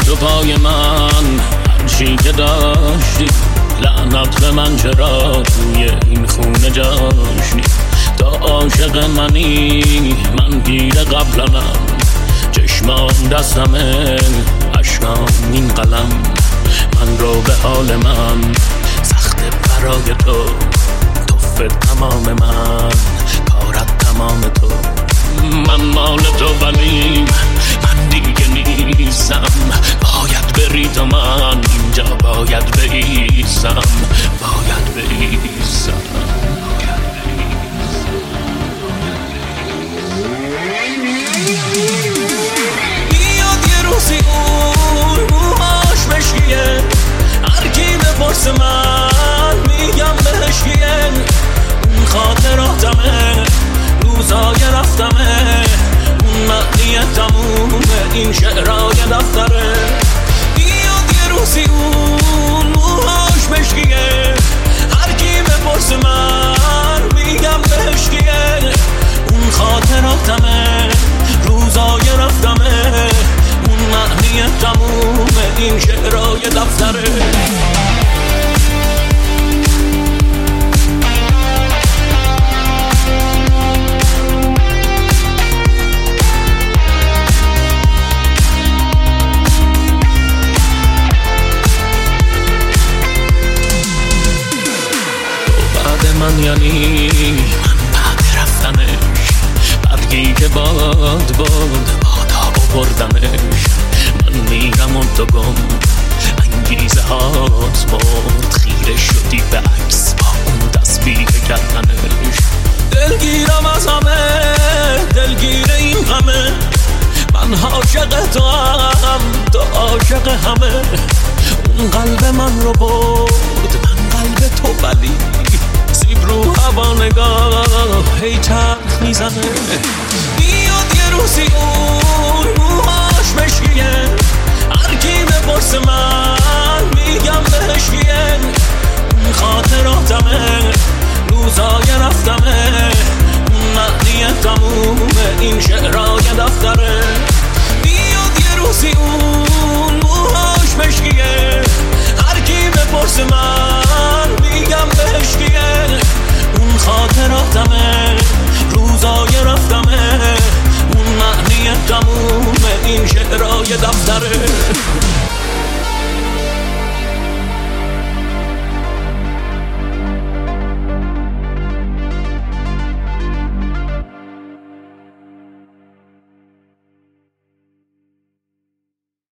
تو پای من هرچی که داشتی، لعنت به من چرا توی این خونه جاشتی. تا عاشق منی من پیر قبلنم، چشمان دستمه اشکام این قلم. من رو به حال من سخت برای تو، توفه تمام من کارت تمام تو. من مال تو ولی من دیگه نیستم، باید بری تو، من اینجا باید بایستم، باید بایستم. بیاد یه روزی اون موهاش مشکیه، هر کی بپرس من میگم بهش کیه. اون خاطراتمه، روزای رفتمه، اون معنی تمومه این شعرهای دفتره. بیاد یه روزی اون موهاش مشکیه، هر کی بپرس من میگم بهش کیه. اون خاطراتمه، روزای رفتمه، اون معنی تمومه این شعرهای دفتره. من یعنی من بعد رفتنش، برگی که باد بادا بردمش. من میرم اون تو گم انگیزه هات مرد، خیره شدی به عکس با اون تسبیح کردنش. دلگیرم از همه، دلگیر این همه، من عاشق تو هم تو عاشق همه. اون قلب من رو برد، من قلب تو ولی سیب رو هوا نگاه هی چرخ میزنه. بیاد یه روزی اون موهاش مشکیه، هر کی بپرس من